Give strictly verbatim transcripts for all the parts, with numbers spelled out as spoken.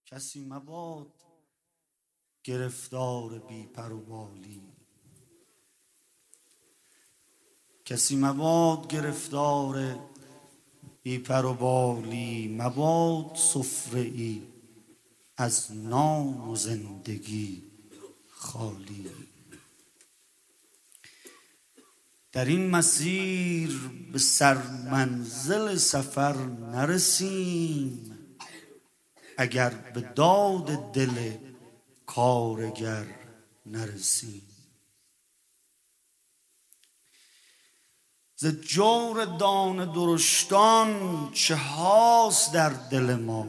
کسی مباد گرفتار بی پر و بالی، کسی مباد گرفتار بی پر و بالی، مباد سفره ای از نان و زندگی خالی. در این مسیر به سرمنزل سفر نرسیم، اگر به داد دل کارگر نرسیم. ز جور دانه درشتان چه هاست در دل ما،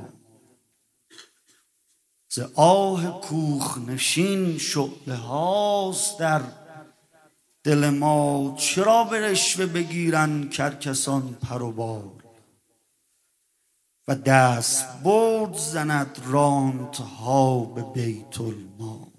ز آه کوخ نشین شعله هاست در دل ما. چرا به رشوه بگیرن کرکسان پر و بال، و دست برد زند رانتها به بیت المال.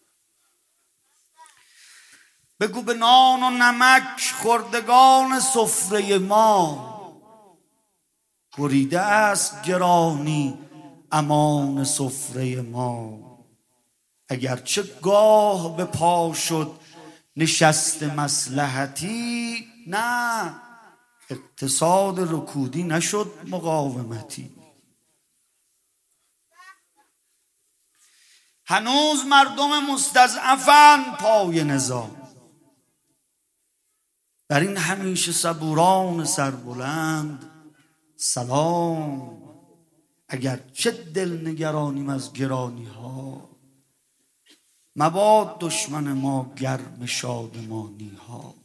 بگو به نان و نمک خوردگان سفره ما، بریده است گرانی امان سفره ما. اگرچه گاه به پا شد نشست مصلحتی، نه اقتصاد رکودی نشد مقاومتی. هنوز مردم مستضعفن پای نظام، بر این همیشه صبوران سربلند سلام. اگر چه دل نگرانیم از گرانی ها، مباد دشمن ما گرم شادمانی ها.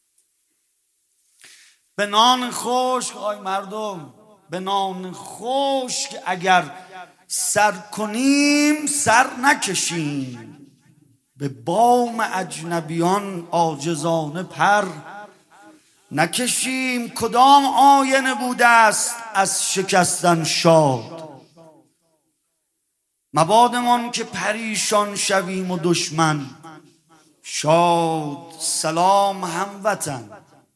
به نان خشک آی مردم، به نان خشک اگر سر کنیم سر نکشیم. به بام اجنبیان عاجزانه پر نکشیم. کدام آینه بوده است از شکستن شاد، مبادمان که پریشان شویم و دشمن شاد. سلام هموطن،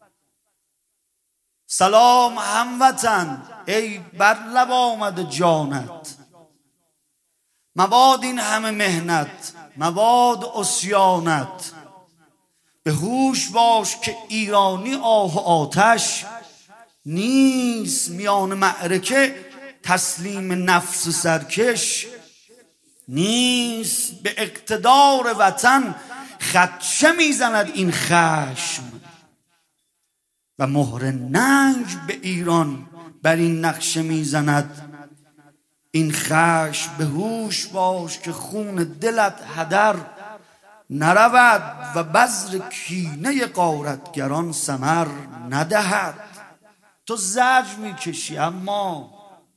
سلام هموطن، ای بر لب آمده جانت. مباد این همه مهنت، مباد عصیانت. به هوش باش که ایرانی آه و آتش نیست. میان معرکه تسلیم نفس سرکش نیست. به اقتدار وطن خدشه میزند این خشم، و مهر ننگ به ایران بر این نقشه میزند این خشم. به هوش باش که خون دلت هدر نرود، و بذر کینه غارتگران ثمر ندهد. تو زجر میکشی اما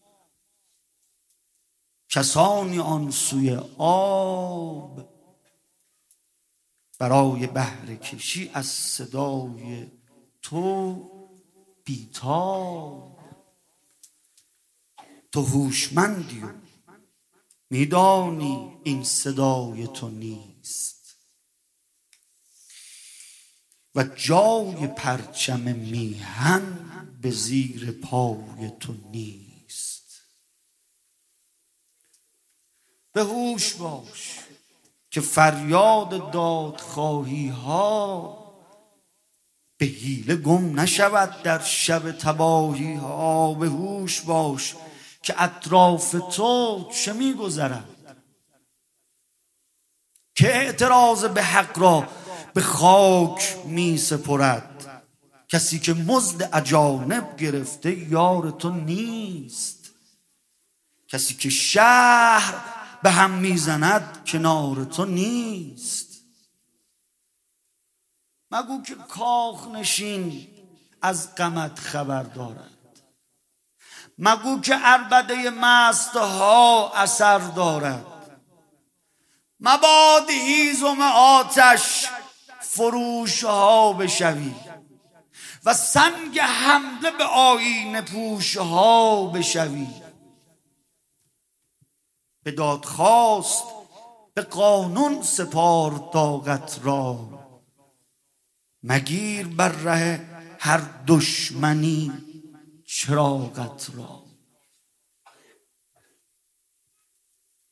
کسانی آن سوی آب، برای بهره کشی از صدای تو بیتاب. تو هوشمندی و میدانی این صدای تو نیست، و جای پرچم میهن به زیر پای تو نیست. به هوش باش که فریاد دادخواهی ها به حیله گم نشود در شب تباهی ها. به هوش باش که اطراف تو چه میگذرد، که اعتراض به حق را به خاک می سپرد. کسی که مزد اجانب گرفته یار تو نیست، کسی که شهر به هم میزند کنار تو نیست. مگو که کاخ نشین از غمت خبر دارد، مگو که عربده مست ها اثر دارد. مباد هیزم آتش فروش ها بشوی، و سنگ حمله به آیینه پوش ها بشوی. به دادخواست به قانون سپار طاقت را، مگیر بر ره هر دشمنی چراغت را.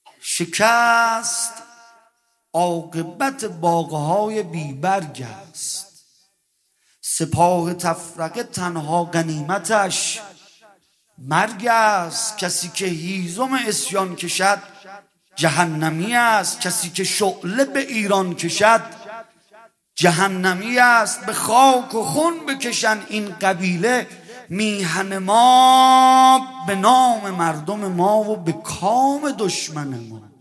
شکست عاقبت باغهای بیبرگ است. سپاه تفرقه تنها غنیمتش مرگ است. کسی که هیزم عصیان کشد جهنمی است. کسی که شعله به ایران کشد جهنمی است. به خاک و خون بکشن این قبیله میهن ما، به نام مردم ما و به کام دشمن ما.